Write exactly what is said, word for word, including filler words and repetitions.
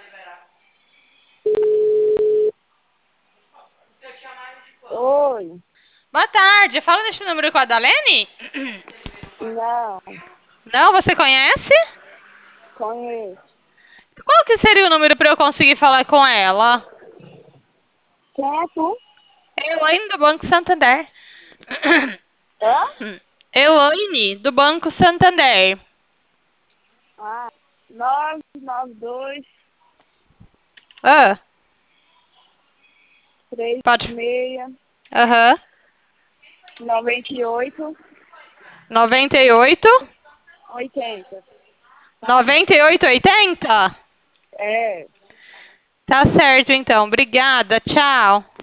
Oi. Boa tarde, fala neste número com a Dalene? Não, Não, você conhece? conheço. Qual que seria o número para eu conseguir falar com ela? Quem é tu? Elaine, do Banco Santander. Hã? Elaine, do Banco Santander. Ah, nove nove dois, Ah, três pode. seis, Aham. noventa e oito, noventa e oito? oitenta. noventa e oito, oitenta? É. Tá certo, então. Obrigada. Tchau.